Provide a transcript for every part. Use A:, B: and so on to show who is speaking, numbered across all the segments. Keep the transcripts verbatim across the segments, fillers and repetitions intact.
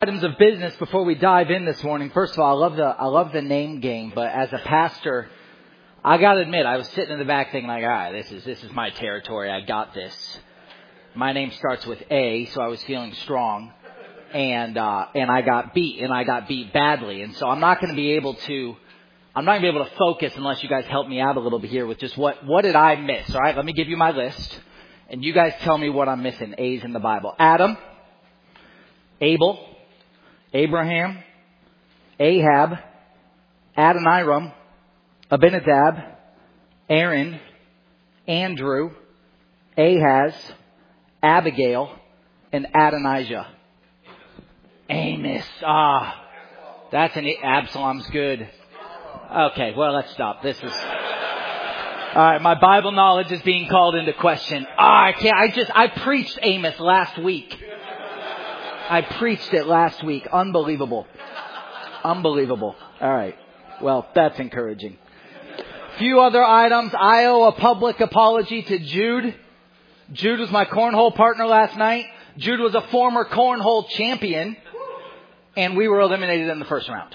A: Items of business before we dive in this morning. First of all, I love the I love the name game, but as a pastor, I gotta admit, I was sitting in the back thinking like, all right, this is this is my territory. I got this. My name starts with A, so I was feeling strong, and uh, and I got beat, and I got beat badly, and so I'm not going to be able to. I'm not going to be able to focus unless you guys help me out a little bit here with just what what did I miss? All right, let me give you my list, and you guys tell me what I'm missing. A's in the Bible: Adam, Abel, Abraham, Ahab, Adoniram, Abinadab, Aaron, Andrew, Ahaz, Abigail, and Adonijah. Amos. Ah, that's an Absalom's good. Okay, well, let's stop. This is... All right, my Bible knowledge is being called into question. Ah, I can't... I just... I preached Amos last week. I preached it last week. Unbelievable. Unbelievable. All right. Well, that's encouraging. Few other items. I owe a public apology to Jude. Jude was my cornhole partner last night. Jude was a former cornhole champion. And we were eliminated in the first round.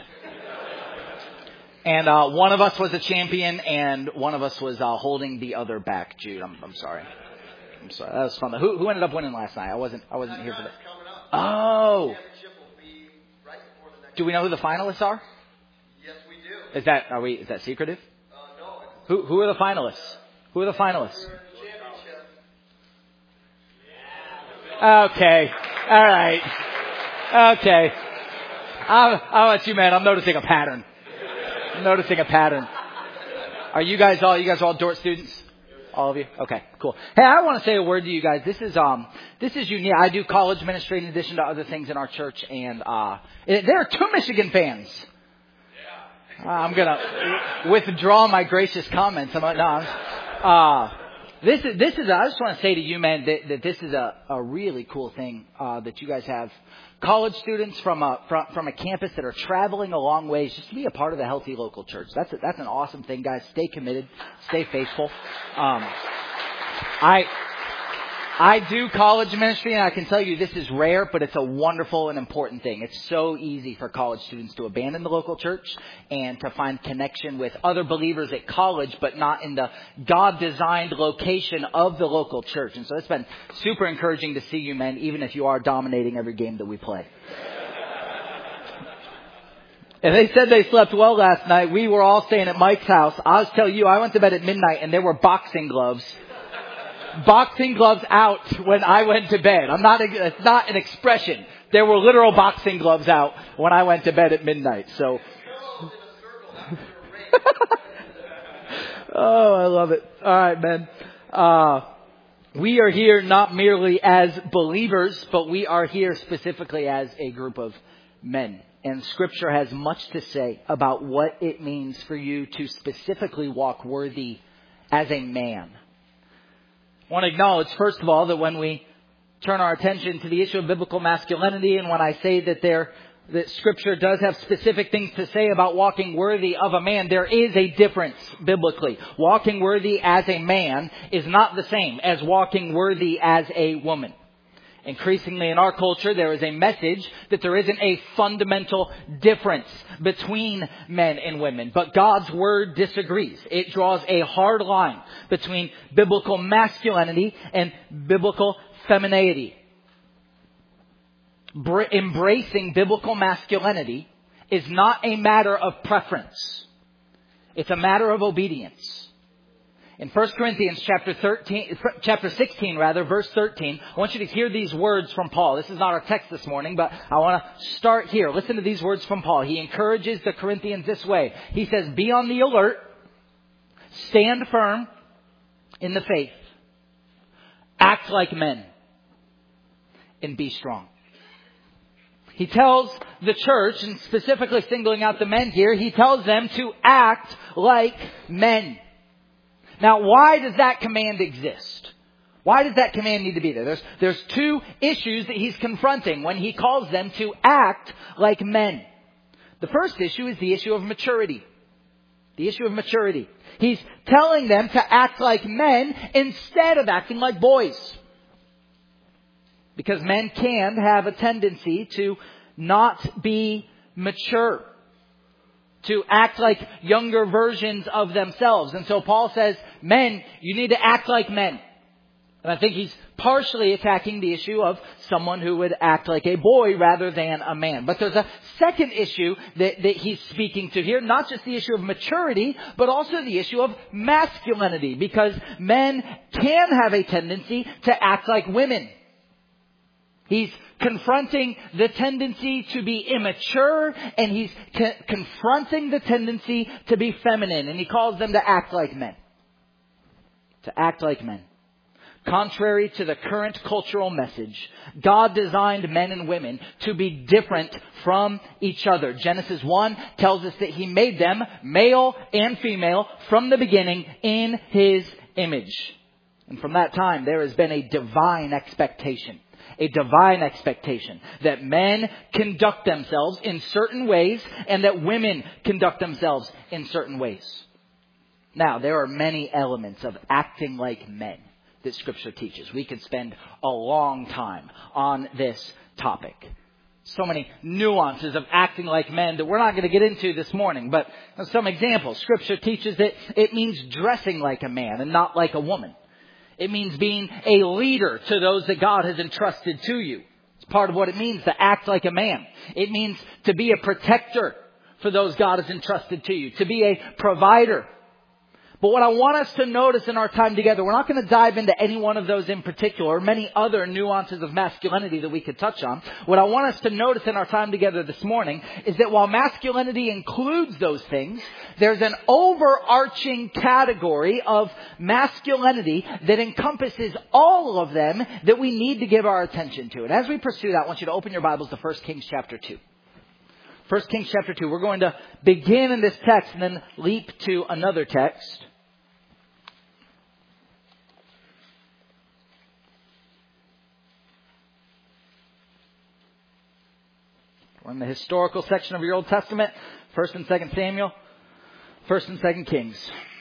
A: And uh, one of us was a champion and one of us was uh, holding the other back. Jude, I'm, I'm sorry. I'm sorry. That was fun. Who, who ended up winning last night? I wasn't. I wasn't here for that. Oh. Do we know who the finalists are?
B: Yes, we do.
A: Is that are we? Is that secretive?
B: Uh, no.
A: Who Who are the finalists? Who are the finalists? Okay. All right. Okay. I'll, I'll let you, man. I'm noticing a pattern. I'm noticing a pattern. Are you guys all? You guys are all Dort students? All of you? Okay, cool. Hey, I want to say a word to you guys. This is um, this is unique. I do college ministry in addition to other things in our church, and uh, there are two Michigan fans. Uh, I'm gonna withdraw my gracious comments. I'm like, no. Uh, this is this is. I just want to say to you, man, that, that this is a, a really cool thing uh, that you guys have. College students from a from, from a campus that are traveling a long ways just to be a part of a healthy local church. That's a, that's an awesome thing, guys. Stay committed, stay faithful. Um, I I do college ministry, and I can tell you this is rare, but it's a wonderful and important thing. It's so easy for college students to abandon the local church and to find connection with other believers at college, but not in the God-designed location of the local church. And so it's been super encouraging to see you, men, even if you are dominating every game that we play. And they said they slept well last night. We were all staying at Mike's house. I'll tell you, I went to bed at midnight, and there were boxing gloves. Boxing gloves out when I went to bed. I'm not, it's not an expression. There were literal boxing gloves out when I went to bed at midnight. So, oh, I love it. All right, man. Uh, we are here not merely as believers, but we are here specifically as a group of men. And Scripture has much to say about what it means for you to specifically walk worthy as a man. I want to acknowledge, first of all, that when we turn our attention to the issue of biblical masculinity, and when I say that there, that Scripture does have specific things to say about walking worthy of a man, there is a difference biblically. Walking worthy as a man is not the same as walking worthy as a woman. Increasingly in our culture, there is a message that there isn't a fundamental difference between men and women. But God's Word disagrees. It draws a hard line between biblical masculinity and biblical femininity. Br- embracing biblical masculinity is not a matter of preference. It's a matter of obedience. In First Corinthians chapter thirteen, chapter sixteen, rather, verse thirteen, I want you to hear these words from Paul. This is not our text this morning, but I want to start here. Listen to these words from Paul. He encourages the Corinthians this way. He says, be on the alert, stand firm in the faith, act like men, and be strong. He tells the church, and specifically singling out the men here, he tells them to act like men. Now, why does that command exist? Why does that command need to be there? There's, there's two issues that he's confronting when he calls them to act like men. The first issue is the issue of maturity. The issue of maturity. He's telling them to act like men instead of acting like boys. Because men can have a tendency to not be mature, to act like younger versions of themselves. And so Paul says, men, you need to act like men. And I think he's partially attacking the issue of someone who would act like a boy rather than a man. But there's a second issue that, that he's speaking to here, not just the issue of maturity, but also the issue of masculinity, because men can have a tendency to act like women. He's confronting the tendency to be immature, and he's co- confronting the tendency to be feminine, and he calls them to act like men. To act like men. Contrary to the current cultural message, God designed men and women to be different from each other. Genesis one tells us that He made them, male and female, from the beginning in His image. And from that time, there has been a divine expectation. A divine expectation that men conduct themselves in certain ways and that women conduct themselves in certain ways. Now, there are many elements of acting like men that Scripture teaches. We could spend a long time on this topic. So many nuances of acting like men that we're not going to get into this morning. But some examples. Scripture teaches that it means dressing like a man and not like a woman. It means being a leader to those that God has entrusted to you. It's part of what it means to act like a man. It means to be a protector for those God has entrusted to you. To be a provider. But what I want us to notice in our time together, we're not going to dive into any one of those in particular, or many other nuances of masculinity that we could touch on. What I want us to notice in our time together this morning is that while masculinity includes those things, there's an overarching category of masculinity that encompasses all of them that we need to give our attention to. And as we pursue that, I want you to open your Bibles to First Kings chapter two. First Kings chapter two. We're going to begin in this text and then leap to another text. We're in the historical section of your Old Testament. First and Second Samuel. First and Second Kings.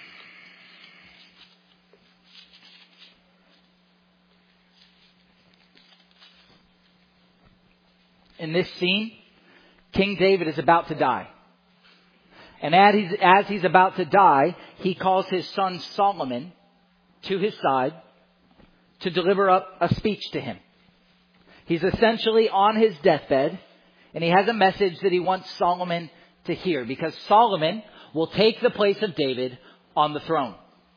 A: In this scene, King David is about to die. And as he's, as he's about to die, he calls his son Solomon to his side to deliver up a speech to him. He's essentially on his deathbed, and he has a message that he wants Solomon to hear, because Solomon will take the place of David on the throne.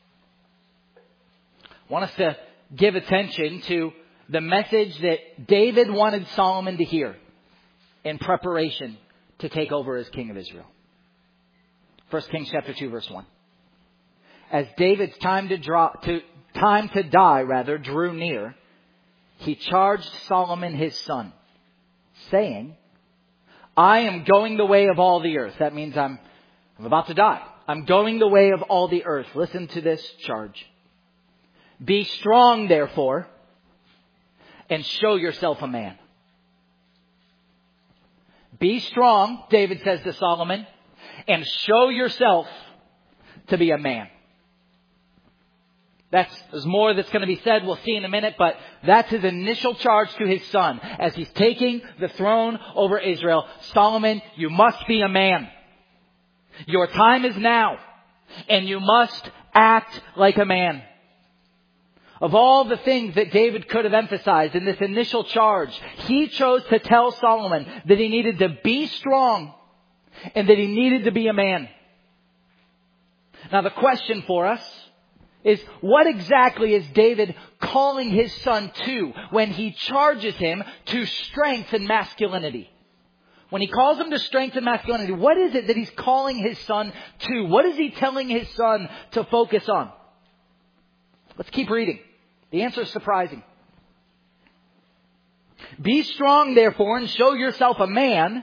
A: I want us to give attention to the message that David wanted Solomon to hear in preparation to take over as king of Israel. First Kings chapter two, verse one. As David's time to draw, to time to die rather drew near, he charged Solomon his son, saying, I am going the way of all the earth. That means I'm, I'm about to die. I'm going the way of all the earth. Listen to this charge. Be strong, therefore, and show yourself a man. Be strong, David says to Solomon, and show yourself to be a man. That's, there's more that's going to be said. We'll see in a minute, but that's his initial charge to his son as he's taking the throne over Israel. Solomon, you must be a man. Your time is now, and you must act like a man. Of all the things that David could have emphasized in this initial charge, he chose to tell Solomon that he needed to be strong and that he needed to be a man. Now the question for us is, what exactly is David calling his son to when he charges him to strength and masculinity? When he calls him to strength and masculinity, what is it that he's calling his son to? What is he telling his son to focus on? Let's keep reading. The answer is surprising. Be strong, therefore, and show yourself a man.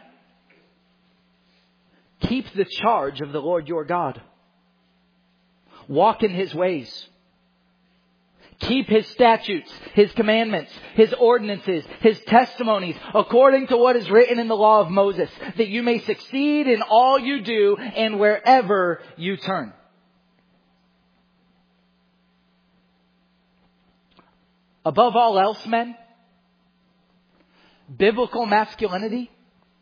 A: Keep the charge of the Lord your God. Walk in His ways. Keep His statutes, His commandments, His ordinances, His testimonies, according to what is written in the law of Moses, that you may succeed in all you do and wherever you turn. Above all else, men, biblical masculinity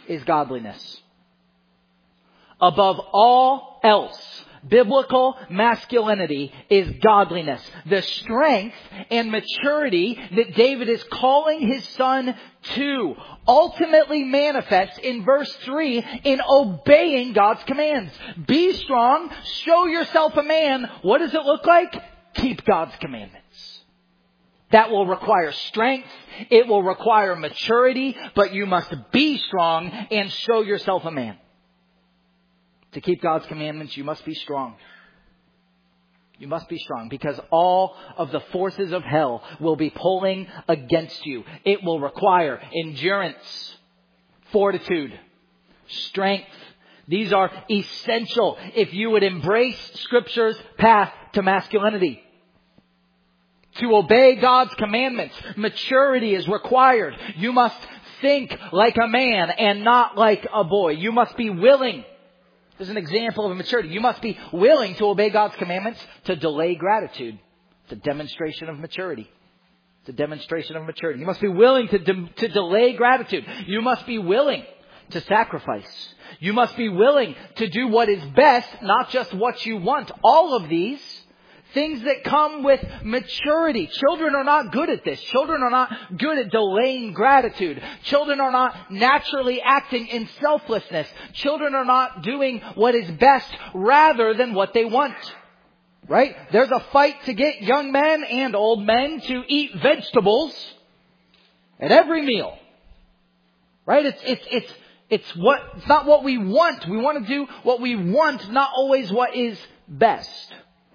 A: is godliness. Above all else, biblical masculinity is godliness. The strength and maturity that David is calling his son to ultimately manifests in verse three in obeying God's commands. Be strong. Show yourself a man. What does it look like? Keep God's commandments. That will require strength. It will require maturity, but you must be strong and show yourself a man. To keep God's commandments, you must be strong. You must be strong because all of the forces of hell will be pulling against you. It will require endurance, fortitude, strength. These are essential if you would embrace Scripture's path to masculinity. To obey God's commandments, maturity is required. You must think like a man and not like a boy. You must be willing. This is an example of a maturity. You must be willing to obey God's commandments, to delay gratitude. It's a demonstration of maturity. It's a demonstration of maturity. You must be willing to, de- to delay gratitude. You must be willing to sacrifice. You must be willing to do what is best, not just what you want. All of these things that come with maturity. Children are not good at this. Children are not good at delaying gratitude. Children are not naturally acting in selflessness. Children are not doing what is best rather than what they want. Right? There's a fight to get young men and old men to eat vegetables at every meal. Right? It's, it's, it's, it's what, it's not what we want. We want to do what we want, not always what is best.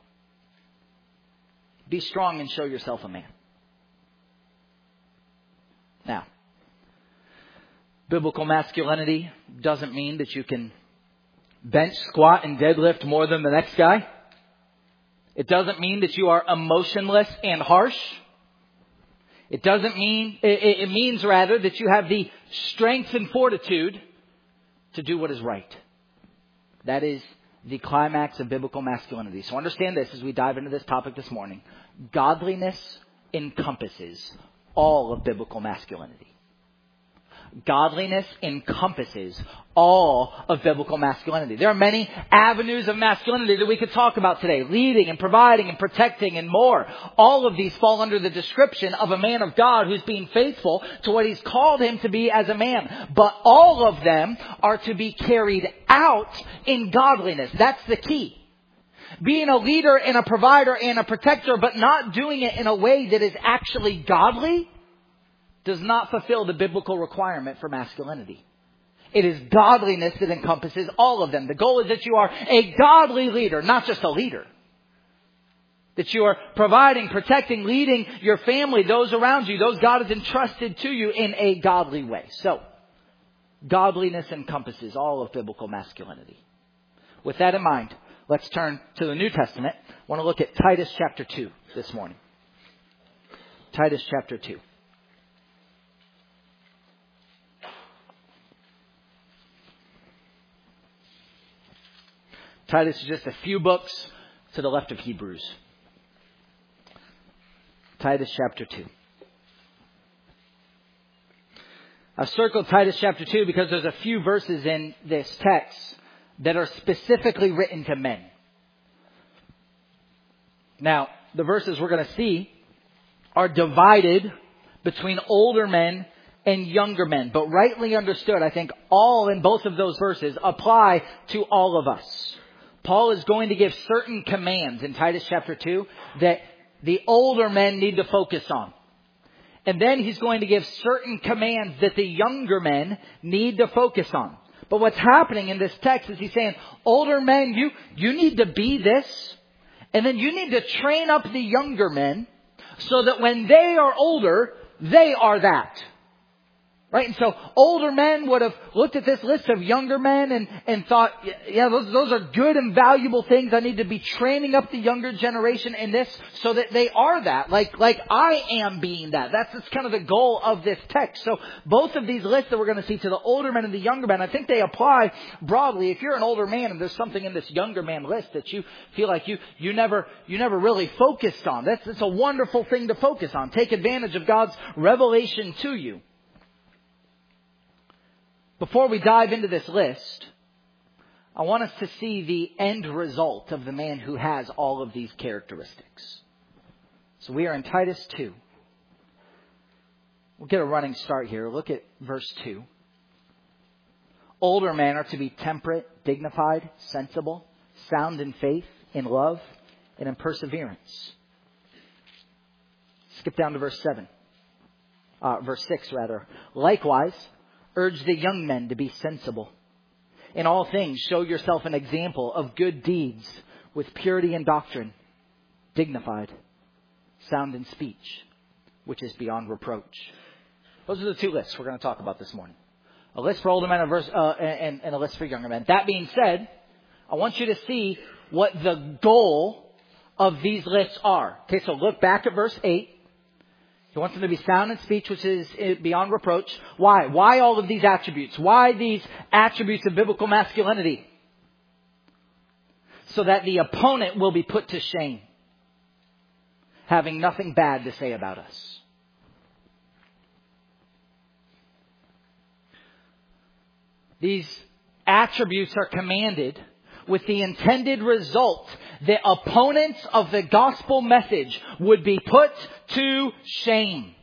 A: Be strong and show yourself a man. Now, biblical masculinity doesn't mean that you can bench, squat, and deadlift more than the next guy. It doesn't mean that you are emotionless and harsh. It doesn't mean, it, it means rather that you have the strength and fortitude to do what is right. That is the climax of biblical masculinity. So understand this as we dive into this topic this morning. Godliness encompasses all of biblical masculinity. Godliness encompasses all of biblical masculinity. There are many avenues of masculinity that we could talk about today. Leading and providing and protecting and more. All of these fall under the description of a man of God who's being faithful to what He's called him to be as a man. But all of them are to be carried out in godliness. That's the key. Being a leader and a provider and a protector, but not doing it in a way that is actually godly, does not fulfill the biblical requirement for masculinity. It is godliness that encompasses all of them. The goal is that you are a godly leader, not just a leader. That you are providing, protecting, leading your family, those around you, those God has entrusted to you in a godly way. So, godliness encompasses all of biblical masculinity. With that in mind, let's turn to the New Testament. I want to look at Titus chapter two this morning. Titus chapter two. Titus is just a few books to the left of Hebrews. Titus chapter two. I've circled Titus chapter two because there's a few verses in this text that are specifically written to men. Now, the verses we're going to see are divided between older men and younger men. But rightly understood, I think all in both of those verses apply to all of us. Paul is going to give certain commands in Titus chapter two that the older men need to focus on. And then he's going to give certain commands that the younger men need to focus on. But what's happening in this text is he's saying, older men, you, you need to be this. And then you need to train up the younger men so that when they are older, they are that. Right? And so older men would have looked at this list of younger men and, and thought, yeah, those, those are good and valuable things. I need to be training up the younger generation in this so that they are that. Like, like I am being that. That's, that's kind of the goal of this text. So both of these lists that we're going to see to the older men and the younger men, I think they apply broadly. If you're an older man and there's something in this younger man list that you feel like you, you never, you never really focused on, that's, that's a wonderful thing to focus on. Take advantage of God's revelation to you. before we dive into this list, I want us to see the end result of the man who has all of these characteristics. So we are in Titus two. We'll get a running start here. Look at verse two. Older men are to be temperate, dignified, sensible, sound in faith, in love, and in perseverance. Skip down to verse seven. Uh, verse six, rather. Likewise, urge the young men to be sensible. In all things, show yourself an example of good deeds with purity and doctrine, dignified, sound in speech, which is beyond reproach. Those are the two lists we're going to talk about this morning. A list for older men and, verse, uh, and, and a list for younger men. That being said, I want you to see what the goal of these lists are. Okay, so look back at verse eight. He wants them to be sound in speech, which is beyond reproach. Why? Why all of these attributes? Why these attributes of biblical masculinity? So that the opponent will be put to shame, having nothing bad to say about us. These attributes are commanded with the intended result that opponents of the gospel message would be put to shame.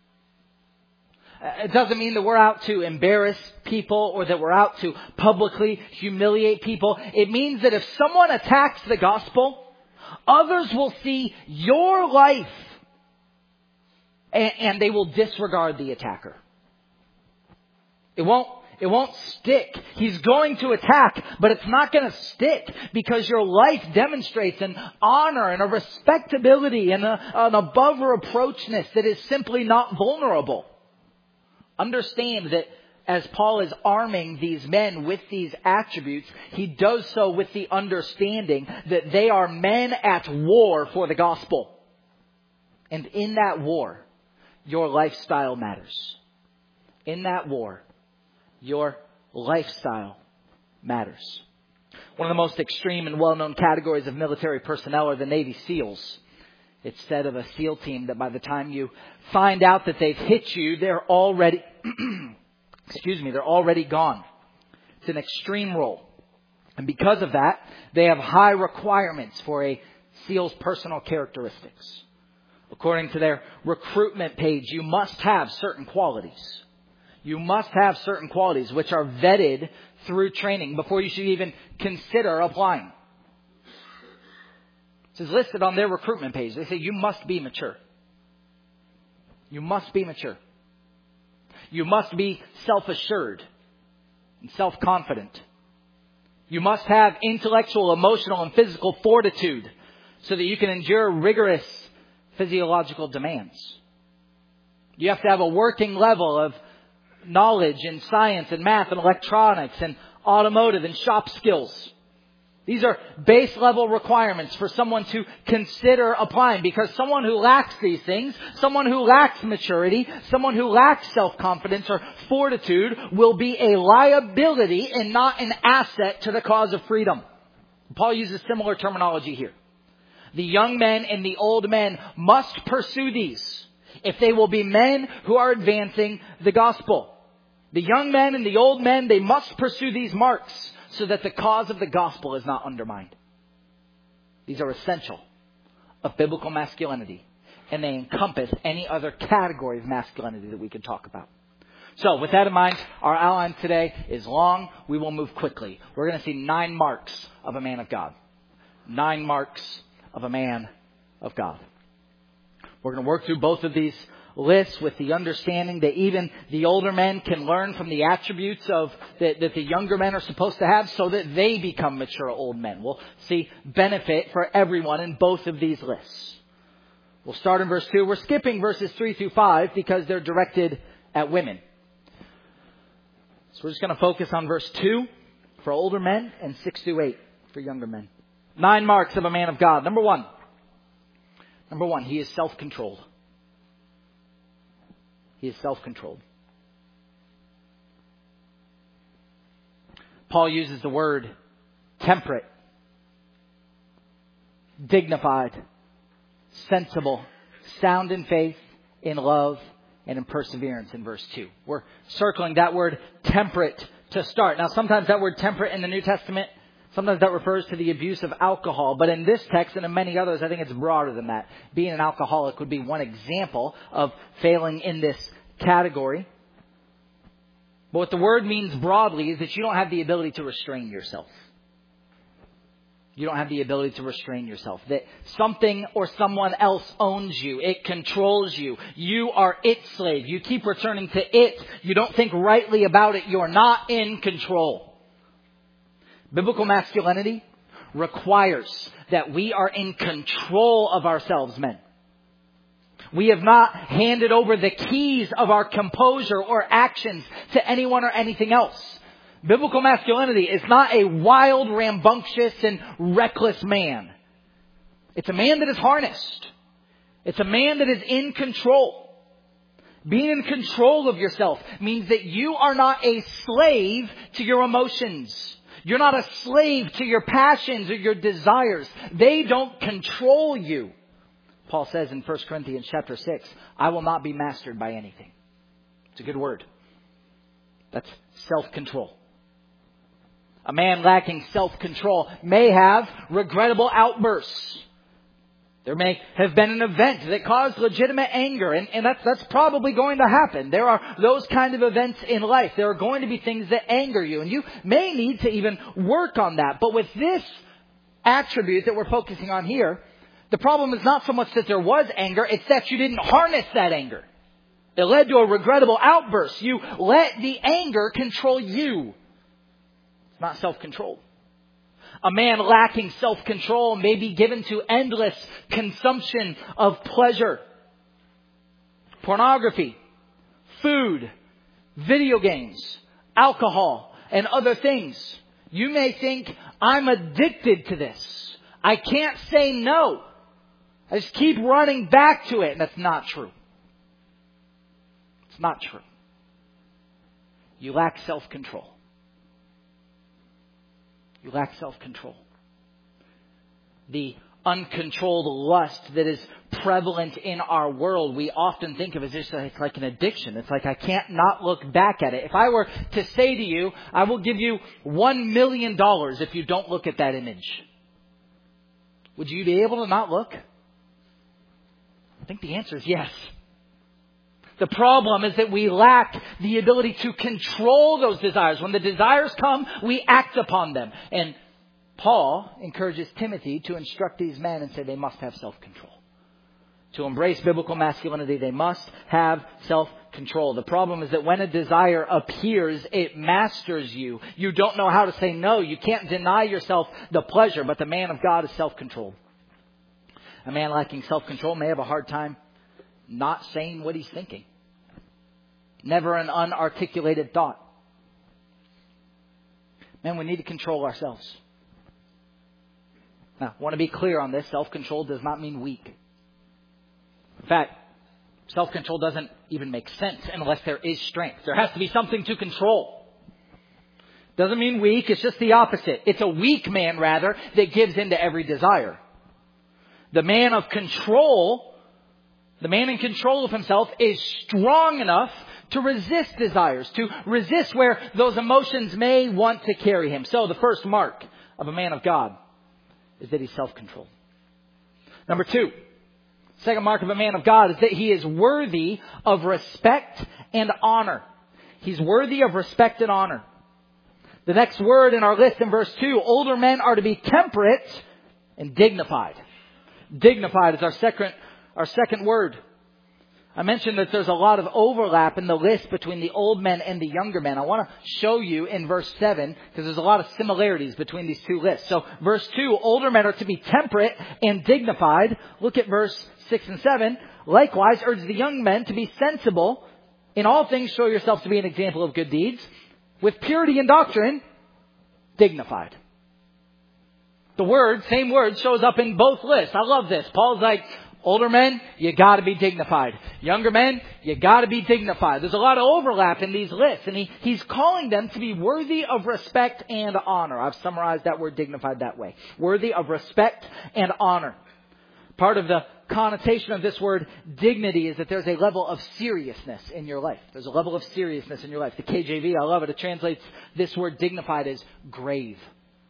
A: It doesn't mean that we're out to embarrass people or that we're out to publicly humiliate people. It means that if someone attacks the gospel, others will see your life and, and they will disregard the attacker. It won't It won't stick. He's going to attack, but it's not going to stick because your life demonstrates an honor and a respectability and a, an above reproachness that is simply not vulnerable. Understand that as Paul is arming these men with these attributes, he does so with the understanding that they are men at war for the gospel. And in that war, your lifestyle matters. In that war, your lifestyle matters. One of the most extreme and well-known categories of military personnel are the Navy SEALs. It's said of a SEAL team that by the time you find out that they've hit you, they're already, excuse me, they're already gone. It's an extreme role. And because of that, they have high requirements for a SEAL's personal characteristics. According to their recruitment page, you must have certain qualities. You must have certain qualities which are vetted through training before you should even consider applying. This is listed on their recruitment page. They say you must be mature. You must be mature. You must be self-assured and self-confident. You must have intellectual, emotional, and physical fortitude so that you can endure rigorous physiological demands. You have to have a working level of knowledge in science and math and electronics and automotive and shop skills. These are base level requirements for someone to consider applying, because someone who lacks these things, someone who lacks maturity, someone who lacks self-confidence or fortitude will be a liability and not an asset to the cause of freedom. Paul uses similar terminology here. The young men and the old men must pursue these if they will be men who are advancing the gospel. The young men and the old men, they must pursue these marks so that the cause of the gospel is not undermined. These are essential of biblical masculinity, and they encompass any other category of masculinity that we can talk about. So with that in mind, our outline today is long. We will move quickly. We're going to see nine marks of a man of God. Nine marks of a man of God. We're going to work through both of these lists with the understanding that even the older men can learn from the attributes of that, that the younger men are supposed to have so that they become mature old men. We'll see benefit for everyone in both of these lists. We'll start in verse two. We're skipping verses three through five because they're directed at women. So we're just going to focus on verse two for older men and six through eight for younger men. Nine marks of a man of God. Number one. Number one, he is self-controlled. He is self-controlled. Paul uses the word temperate, dignified, sensible, sound in faith, in love, and in perseverance in verse two. We're circling that word temperate to start. Now, sometimes that word temperate in the New Testament, sometimes that refers to the abuse of alcohol. But in this text and in many others, I think it's broader than that. Being an alcoholic would be one example of failing in this category. But what the word means broadly is that you don't have the ability to restrain yourself. You don't have the ability to restrain yourself. That something or someone else owns you. It controls you. You are its slave. You keep returning to it. You don't think rightly about it. You're not in control. Biblical masculinity requires that we are in control of ourselves, men. We have not handed over the keys of our composure or actions to anyone or anything else. Biblical masculinity is not a wild, rambunctious, and reckless man. It's a man that is harnessed. It's a man that is in control. Being in control of yourself means that you are not a slave to your emotions. You're not a slave to your passions or your desires. They don't control you. Paul says in First Corinthians chapter six, I will not be mastered by anything. It's a good word. That's self-control. A man lacking self-control may have regrettable outbursts. There may have been an event that caused legitimate anger, and, and that's, that's probably going to happen. There are those kind of events in life. There are going to be things that anger you, and you may need to even work on that. But with this attribute that we're focusing on here, the problem is not so much that there was anger, it's that you didn't harness that anger. It led to a regrettable outburst. You let the anger control you. It's not self-control. A man lacking self-control may be given to endless consumption of pleasure. Pornography, food, video games, alcohol, and other things. You may think, I'm addicted to this. I can't say no. I just keep running back to it. And that's not true. It's not true. You lack self-control. You lack self-control. The uncontrolled lust that is prevalent in our world, we often think of as just like, like an addiction. It's like I can't not look back at it. If I were to say to you, I will give you one million dollars if you don't look at that image. Would you be able to not look? I think the answer is yes. The problem is that we lack the ability to control those desires. When the desires come, we act upon them. And Paul encourages Timothy to instruct these men and say they must have self-control. To embrace biblical masculinity, they must have self-control. The problem is that when a desire appears, it masters you. You don't know how to say no. You can't deny yourself the pleasure, but the man of God is self-controlled. A man lacking self-control may have a hard time not saying what he's thinking. Never an unarticulated thought. Man, we need to control ourselves. Now, I want to be clear on this. Self-control does not mean weak. In fact, self-control doesn't even make sense unless there is strength. There has to be something to control. Doesn't mean weak. It's just the opposite. It's a weak man, rather, that gives in to every desire. The man of control, the man in control of himself, is strong enough to resist desires, to resist where those emotions may want to carry him. So the first mark of a man of God is that he's self-controlled. Number two, second mark of a man of God is that he is worthy of respect and honor. He's worthy of respect and honor. The next word in our list in verse two, older men are to be temperate and dignified. Dignified is our second, our second word. I mentioned that there's a lot of overlap in the list between the old men and the younger men. I want to show you in verse seven, because there's a lot of similarities between these two lists. So verse two, older men are to be temperate and dignified. Look at verse six and seven. Likewise, urge the young men to be sensible. In all things, show yourself to be an example of good deeds. With purity and doctrine, dignified. The word, same word, shows up in both lists. I love this. Paul's like, older men, you got to be dignified. Younger men, you got to be dignified. There's a lot of overlap in these lists. And he, he's calling them to be worthy of respect and honor. I've summarized that word dignified that way. Worthy of respect and honor. Part of the connotation of this word dignity is that there's a level of seriousness in your life. There's a level of seriousness in your life. The K J V, I love it. It translates this word dignified as grave.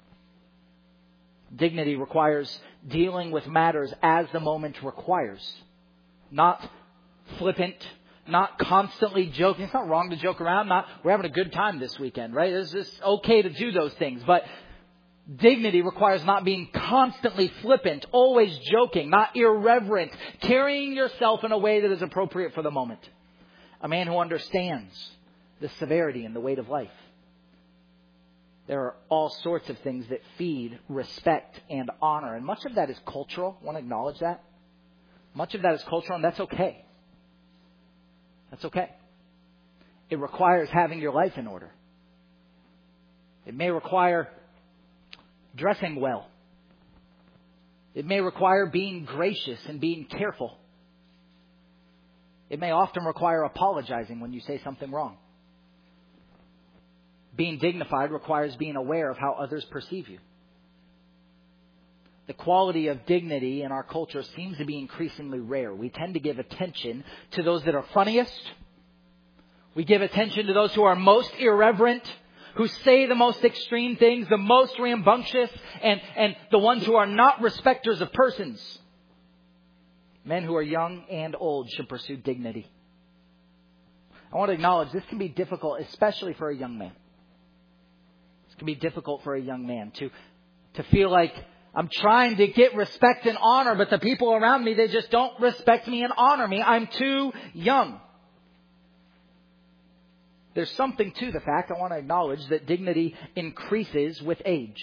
A: Dignity requires dealing with matters as the moment requires. Not flippant, not constantly joking. It's not wrong to joke around. Not, we're having a good time this weekend, right? It's just okay to do those things. But dignity requires not being constantly flippant, always joking, not irreverent, carrying yourself in a way that is appropriate for the moment. A man who understands the severity and the weight of life. There are all sorts of things that feed respect and honor. And much of that is cultural. I want to acknowledge that. Much of that is cultural, and that's okay. That's okay. It requires having your life in order. It may require dressing well. It may require being gracious and being careful. It may often require apologizing when you say something wrong. Being dignified requires being aware of how others perceive you. The quality of dignity in our culture seems to be increasingly rare. We tend to give attention to those that are funniest. We give attention to those who are most irreverent, who say the most extreme things, the most rambunctious, and, and the ones who are not respecters of persons. Men who are young and old should pursue dignity. I want to acknowledge this can be difficult, especially for a young man. This can be difficult for a young man to, to feel like I'm trying to get respect and honor, but the people around me, they just don't respect me and honor me. I'm too young. There's something to the fact, I want to acknowledge, that dignity increases with age.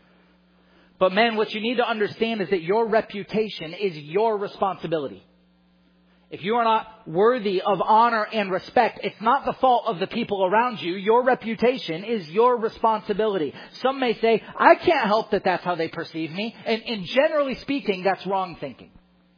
A: But men, what you need to understand is that your reputation is your responsibility. If you are not worthy of honor and respect, it's not the fault of the people around you. Your reputation is your responsibility. Some may say, I can't help that that's how they perceive me. And, and generally speaking, that's wrong thinking.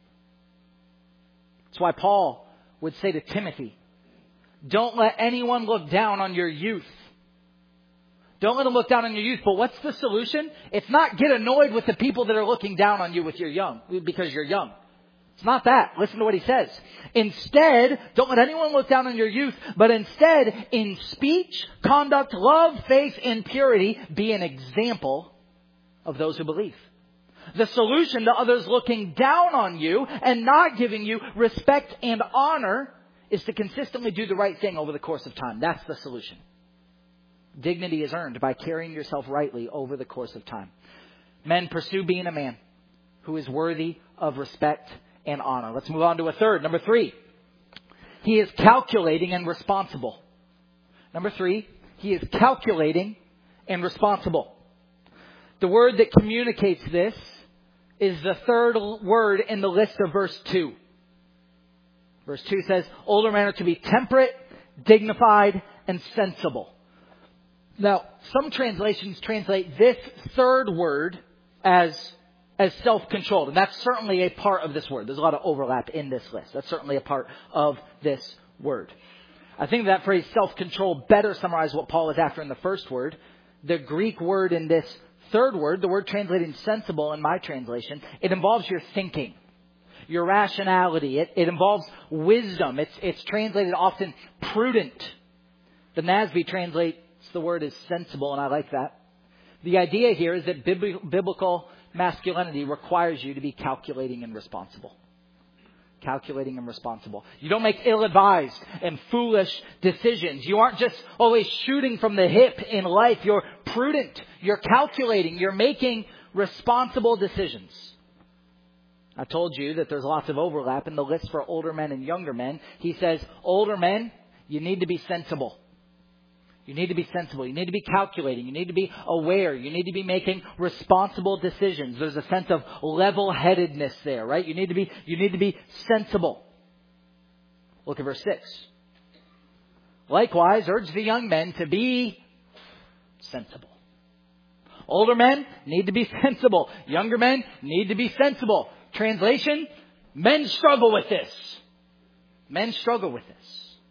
A: That's why Paul would say to Timothy, don't let anyone look down on your youth. Don't let them look down on your youth. But what's the solution? It's not get annoyed with the people that are looking down on you with your young, because you're young. It's not that. Listen to what he says. Instead, don't let anyone look down on your youth, but instead, in speech, conduct, love, faith, and purity, be an example of those who believe. The solution to others looking down on you and not giving you respect and honor is to consistently do the right thing over the course of time. That's the solution. Dignity is earned by carrying yourself rightly over the course of time. Men, pursue being a man who is worthy of respect and honor. Let's move on to a third. Number three. He is calculating and responsible. Number three. He is calculating and responsible. The word that communicates this is the third word in the list of verse two. Verse two says, older men are to be temperate, dignified, and sensible. Now, some translations translate this third word as as self-controlled. And that's certainly a part of this word. There's a lot of overlap in this list. That's certainly a part of this word. I think that phrase self-control better summarizes what Paul is after in the first word. The Greek word in this third word, the word translated sensible in my translation, it involves your thinking, your rationality. It, it involves wisdom. It's, it's translated often prudent. The N A S B translates the word as sensible, and I like that. The idea here is that bib- biblical masculinity requires you to be calculating and responsible. Calculating and responsible. You don't make ill-advised and foolish decisions. You aren't just always shooting from the hip in life. You're prudent. You're calculating. You're making responsible decisions. I told you that there's lots of overlap in the list for older men and younger men. He says, older men, you need to be sensible. You need to be sensible. You need to be calculating. You need to be aware. You need to be making responsible decisions. There's a sense of level-headedness there, right? You need to be, you need to be sensible. Look at verse six. Likewise, urge the young men to be sensible. Older men need to be sensible. Younger men need to be sensible. Translation, men struggle with this. Men struggle with this.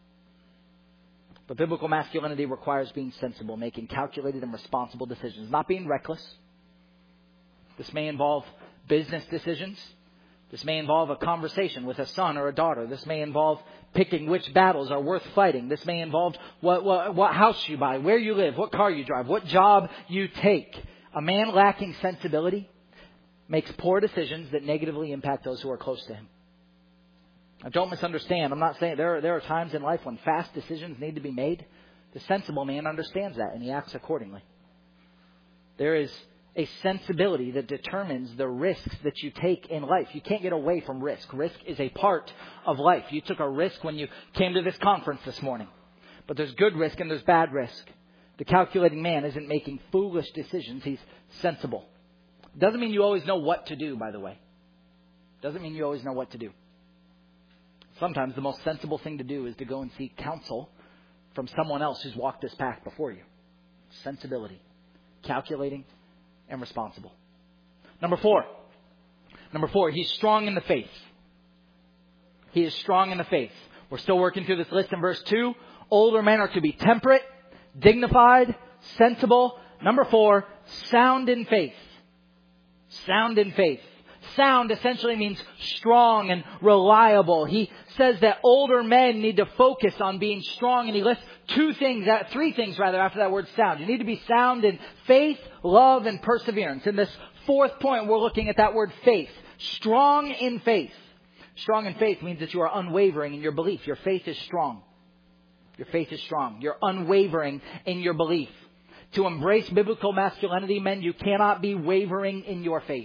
A: But biblical masculinity requires being sensible, making calculated and responsible decisions, not being reckless. This may involve business decisions. This may involve a conversation with a son or a daughter. This may involve picking which battles are worth fighting. This may involve what, what, what house you buy, where you live, what car you drive, what job you take. A man lacking sensibility makes poor decisions that negatively impact those who are close to him. Now, don't misunderstand. I'm not saying there are, there are times in life when fast decisions need to be made. The sensible man understands that and he acts accordingly. There is a sensibility that determines the risks that you take in life. You can't get away from risk. Risk is a part of life. You took a risk when you came to this conference this morning. But there's good risk and there's bad risk. The calculating man isn't making foolish decisions. He's sensible. Doesn't mean you always know what to do, by the way. Doesn't mean you always know what to do. Sometimes the most sensible thing to do is to go and seek counsel from someone else who's walked this path before you. Sensibility. Calculating and responsible. Number four. Number four, he's strong in the faith. He is strong in the faith. We're still working through this list in verse two. Older men are to be temperate, dignified, sensible. Number four, sound in faith. Sound in faith. Sound essentially means strong and reliable. He says that older men need to focus on being strong, and he lists two things, three things rather, after that word sound. You need to be sound in faith, love, and perseverance. In this fourth point, we're looking at that word faith. Strong in faith. Strong in faith means that you are unwavering in your belief. Your faith is strong. Your faith is strong. You're unwavering in your belief. To embrace biblical masculinity, men, you cannot be wavering in your faith.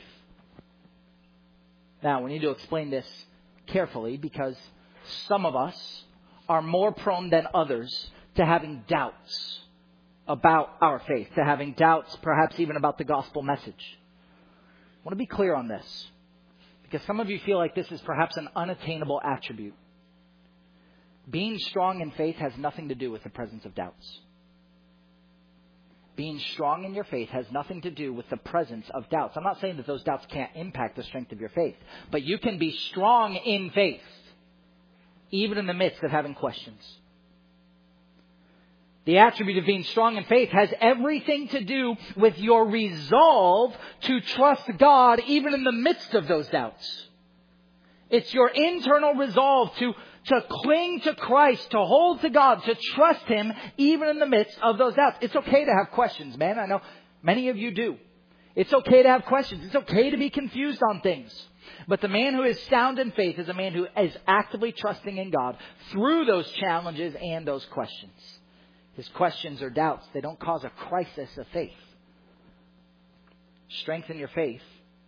A: Now, we need to explain this carefully because some of us are more prone than others to having doubts about our faith, to having doubts perhaps even about the gospel message. I want to be clear on this because some of you feel like this is perhaps an unattainable attribute. Being strong in faith has nothing to do with the presence of doubts. Being strong in your faith has nothing to do with the presence of doubts. I'm not saying that those doubts can't impact the strength of your faith, but you can be strong in faith, even in the midst of having questions. The attribute of being strong in faith has everything to do with your resolve to trust God, even in the midst of those doubts. It's your internal resolve to To cling to Christ, to hold to God, to trust Him, even in the midst of those doubts. It's okay to have questions, man. I know many of you do. It's okay to have questions. It's okay to be confused on things. But the man who is sound in faith is a man who is actively trusting in God through those challenges and those questions. His questions or doubts, they don't cause a crisis of faith. Strength in your faith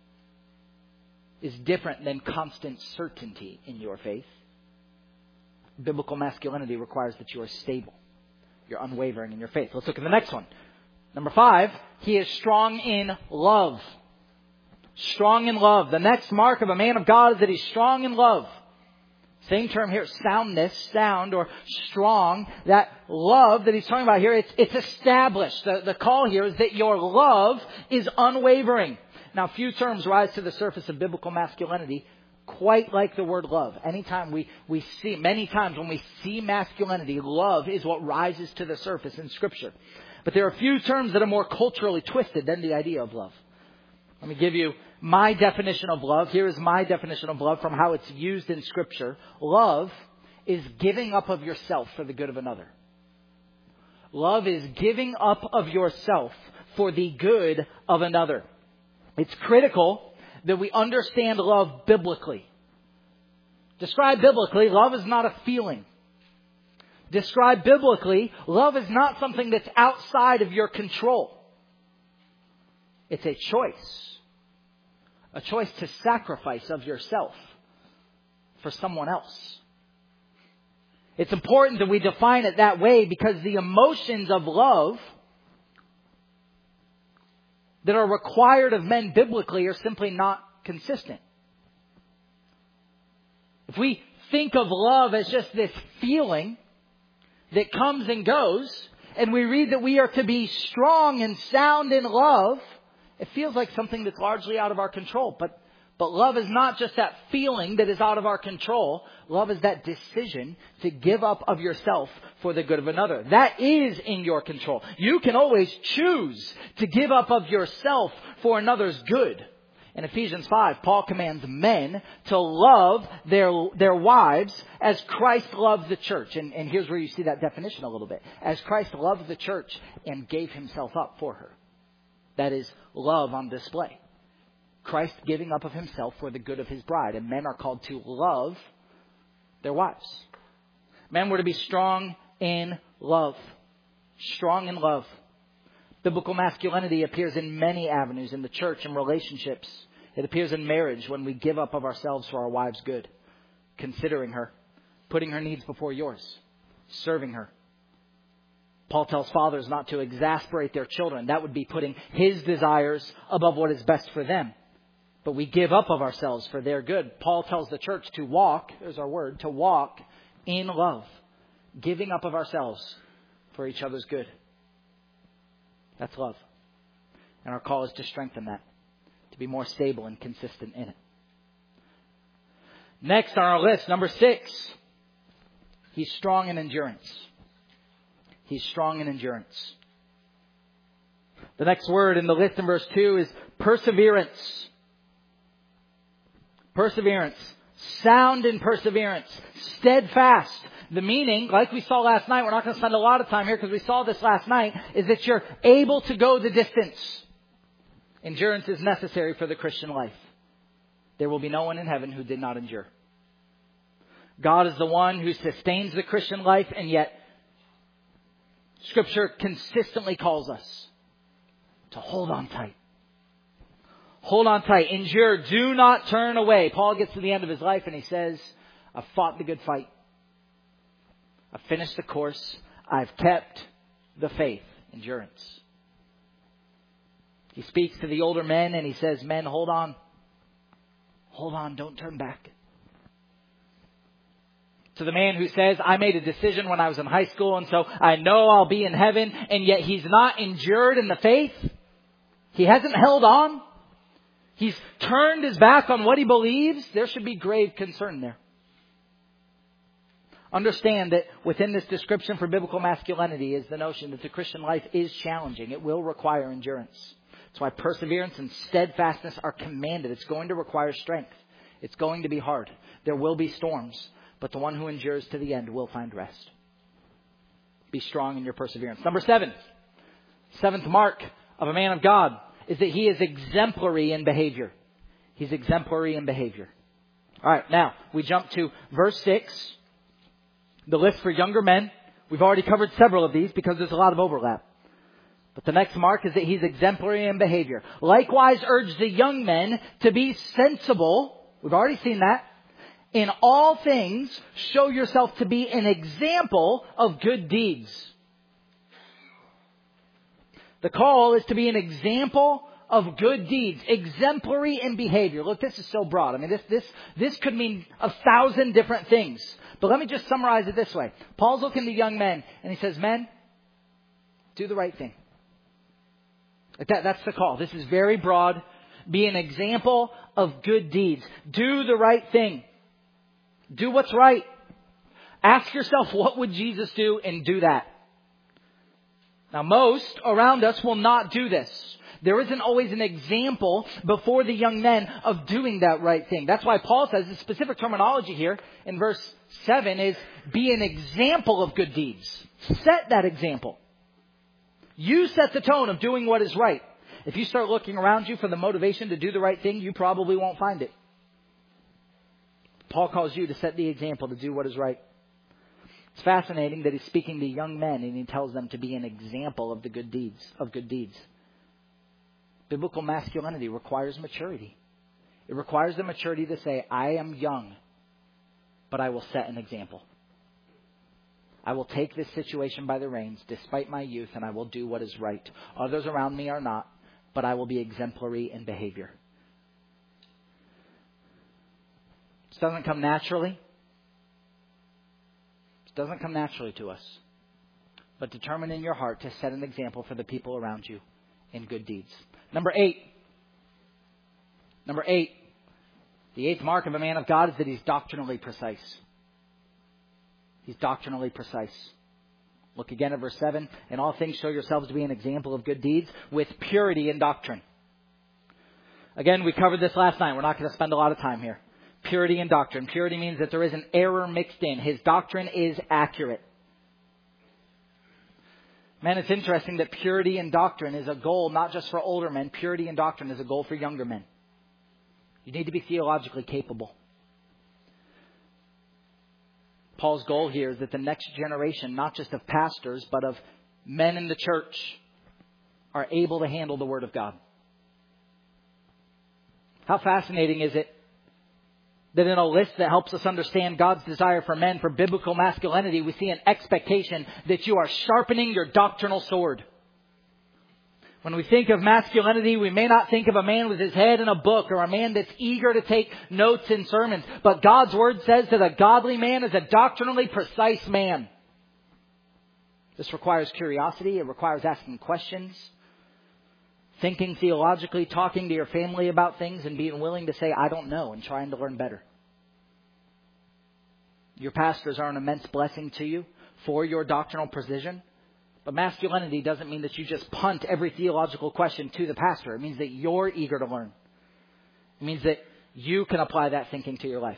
A: is different than constant certainty in your faith. Biblical masculinity requires that you are stable. You're unwavering in your faith. Let's look at the next one. Number five, he is strong in love. Strong in love. The next mark of a man of God is that he's strong in love. Same term here, soundness, sound or strong. That love that he's talking about here, it's, it's established. The, the call here is that your love is unwavering. Now, few terms rise to the surface of biblical masculinity quite like the word love. Anytime we, we see, many times when we see masculinity, love is what rises to the surface in Scripture. But there are a few terms that are more culturally twisted than the idea of love. Let me give you my definition of love. Here is my definition of love from how it's used in Scripture. Love is giving up of yourself for the good of another. Love is giving up of yourself for the good of another. It's critical that we understand love biblically. Described biblically, love is not a feeling. Described biblically, love is not something that's outside of your control. It's a choice. A choice to sacrifice of yourself for someone else. It's important that we define it that way because the emotions of love that are required of men biblically are simply not consistent. If we think of love as just this feeling that comes and goes, and we read that we are to be strong and sound in love, it feels like something that's largely out of our control. But But love is not just that feeling that is out of our control. Love is that decision to give up of yourself for the good of another. That is in your control. You can always choose to give up of yourself for another's good. In Ephesians five, Paul commands men to love their their wives as Christ loved the church. And, and here's where you see that definition a little bit. As Christ loved the church and gave himself up for her. That is love on display. Christ giving up of himself for the good of his bride. And men are called to love their wives. Men were to be strong in love. Strong in love. Biblical masculinity appears in many avenues in the church and relationships. It appears in marriage when we give up of ourselves for our wife's good. Considering her. Putting her needs before yours. Serving her. Paul tells fathers not to exasperate their children. That would be putting his desires above what is best for them. But we give up of ourselves for their good. Paul tells the church to walk, there's our word, to walk in love. Giving up of ourselves for each other's good. That's love. And our call is to strengthen that. To be more stable and consistent in it. Next on our list, number six. He's strong in endurance. He's strong in endurance. The next word in the list in verse two is perseverance. Perseverance. Sound in perseverance. Steadfast. The meaning, like we saw last night, we're not going to spend a lot of time here because we saw this last night, is that you're able to go the distance. Endurance is necessary for the Christian life. There will be no one in heaven who did not endure. God is the one who sustains the Christian life, and yet Scripture consistently calls us to hold on tight. Hold on tight. Endure. Do not turn away. Paul gets to the end of his life and he says, I've fought the good fight. I've finished the course. I've kept the faith. Endurance. He speaks to the older men and he says, men, hold on. Hold on. Don't turn back. To the man who says, I made a decision when I was in high school and so I know I'll be in heaven, and yet he's not endured in the faith. He hasn't held on. He's turned his back on what he believes. There should be grave concern there. Understand that within this description for biblical masculinity is the notion that the Christian life is challenging. It will require endurance. That's why perseverance and steadfastness are commanded. It's going to require strength. It's going to be hard. There will be storms. But the one who endures to the end will find rest. Be strong in your perseverance. Number seven. Seventh mark of a man of God is that he is exemplary in behavior. He's exemplary in behavior. All right, now we jump to verse six. The list for younger men. We've already covered several of these because there's a lot of overlap. But the next mark is that he's exemplary in behavior. Likewise, urge the young men to be sensible. We've already seen that. In all things, show yourself to be an example of good deeds. The call is to be an example of good deeds. Exemplary in behavior. Look, this is so broad. I mean, this, this, this could mean a thousand different things. But let me just summarize it this way. Paul's looking to young men and he says, men, do the right thing. Like that, that's the call. This is very broad. Be an example of good deeds. Do the right thing. Do what's right. Ask yourself, what would Jesus do, and do that. Now, most around us will not do this. There isn't always an example before the young men of doing that right thing. That's why Paul says the specific terminology here in verse seven is be an example of good deeds. Set that example. You set the tone of doing what is right. If you start looking around you for the motivation to do the right thing, you probably won't find it. Paul calls you to set the example to do what is right. It's fascinating that he's speaking to young men and he tells them to be an example of the good deeds, of good deeds. Biblical masculinity requires maturity. It requires the maturity to say, I am young, but I will set an example. I will take this situation by the reins despite my youth, and I will do what is right. Others around me are not, but I will be exemplary in behavior. This doesn't come naturally. It doesn't come naturally to us. But determine in your heart to set an example for the people around you in good deeds. Number eight. Number eight. The eighth mark of a man of God is that he's doctrinally precise. He's doctrinally precise. Look again at verse seven. In all things show yourselves to be an example of good deeds with purity in doctrine. Again, we covered this last night. We're not going to spend a lot of time here. Purity in doctrine. Purity means that there is an error mixed in. His doctrine is accurate. Man, it's interesting that purity in doctrine is a goal not just for older men. Purity in doctrine is a goal for younger men. You need to be theologically capable. Paul's goal here is that the next generation, not just of pastors, but of men in the church, are able to handle the Word of God. How fascinating is it that in a list that helps us understand God's desire for men, for biblical masculinity, we see an expectation that you are sharpening your doctrinal sword. When we think of masculinity, we may not think of a man with his head in a book or a man that's eager to take notes in sermons. But God's Word says that a godly man is a doctrinally precise man. This requires curiosity. It requires asking questions, thinking theologically, talking to your family about things, and being willing to say, I don't know, and trying to learn better. Your pastors are an immense blessing to you for your doctrinal precision. But masculinity doesn't mean that you just punt every theological question to the pastor. It means that you're eager to learn. It means that you can apply that thinking to your life.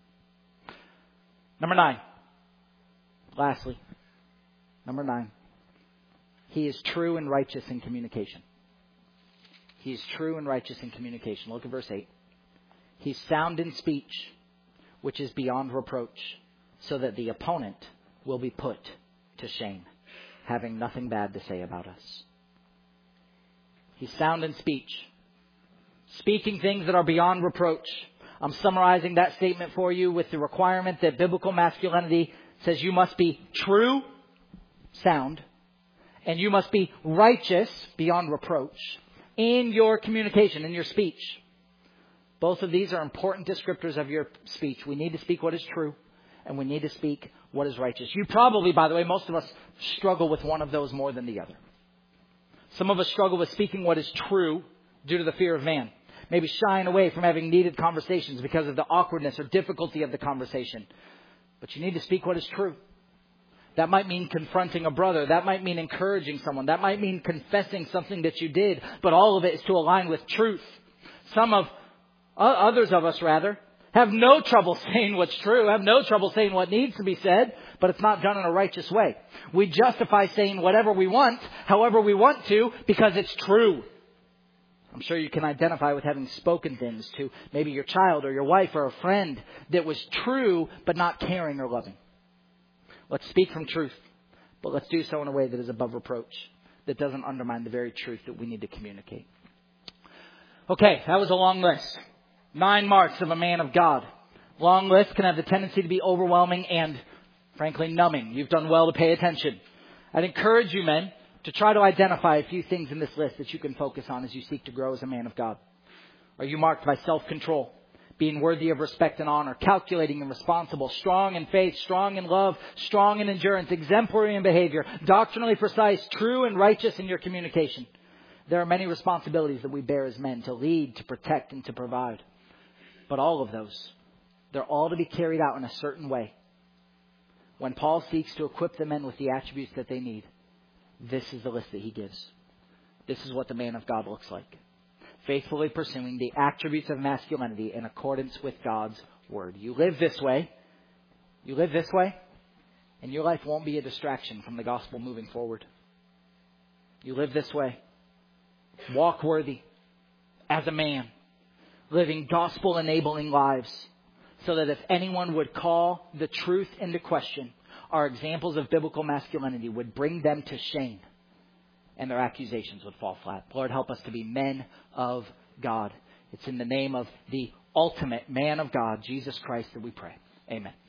A: Number nine. Lastly, number nine. He is true and righteous in communication. He is true and righteous in communication. Look at verse eight. He's sound in speech, which is beyond reproach, so that the opponent will be put to shame, having nothing bad to say about us. He's sound in speech, speaking things that are beyond reproach. I'm summarizing that statement for you with the requirement that biblical masculinity says you must be true, sound, and you must be righteous, beyond reproach, in your communication, in your speech. Both of these are important descriptors of your speech. We need to speak what is true, and we need to speak what is righteous. You probably, by the way, most of us struggle with one of those more than the other. Some of us struggle with speaking what is true due to the fear of man. Maybe shying away from having needed conversations because of the awkwardness or difficulty of the conversation. But you need to speak what is true. That might mean confronting a brother. That might mean encouraging someone. That might mean confessing something that you did. But all of it is to align with truth. Some of, uh, others of us rather, have no trouble saying what's true, have no trouble saying what needs to be said, but it's not done in a righteous way. We justify saying whatever we want, however we want to, because it's true. I'm sure you can identify with having spoken things to maybe your child or your wife or a friend that was true, but not caring or loving. Let's speak from truth, but let's do so in a way that is above reproach, that doesn't undermine the very truth that we need to communicate. Okay, that was a long list. Nine marks of a man of God. Long list can have the tendency to be overwhelming and, frankly, numbing. You've done well to pay attention. I'd encourage you, men, to try to identify a few things in this list that you can focus on as you seek to grow as a man of God. Are you marked by self-control, being worthy of respect and honor, calculating and responsible, strong in faith, strong in love, strong in endurance, exemplary in behavior, doctrinally precise, true and righteous in your communication? There are many responsibilities that we bear as men to lead, to protect, and to provide. But all of those, they're all to be carried out in a certain way. When Paul seeks to equip the men with the attributes that they need, this is the list that he gives. This is what the man of God looks like. Faithfully pursuing the attributes of masculinity in accordance with God's Word. You live this way, you live this way, and your life won't be a distraction from the gospel moving forward. You live this way. Walk worthy as a man, living gospel-enabling lives, so that if anyone would call the truth into question, our examples of biblical masculinity would bring them to shame and their accusations would fall flat. Lord, help us to be men of God. It's in the name of the ultimate man of God, Jesus Christ, that we pray. Amen.